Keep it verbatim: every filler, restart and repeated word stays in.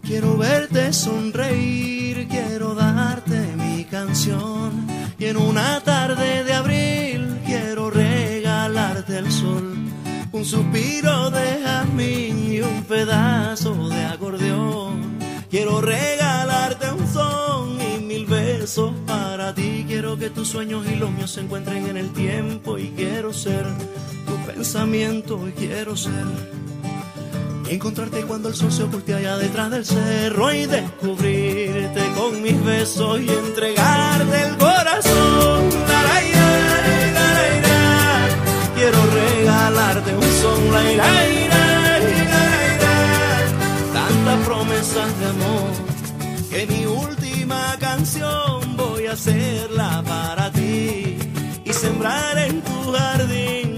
Quiero verte sonreír, quiero darte mi canción. Y en una tarde de abril quiero regalarte el sol. Un suspiro de jazmín y un pedazo de acordeón. Quiero regalarte un son y mil besos para ti. Quiero que tus sueños y los míos se encuentren en el tiempo. Y quiero ser tu pensamiento y quiero ser encontrarte cuando el sol se oculte allá detrás del cerro y descubrirte con mis besos y entregarte el corazón. La, la, la, la, la, la. Quiero regalarte un son. La, la, la, la, la, la. Tantas promesas de amor que mi última canción voy a hacerla para ti y sembrar en tu jardín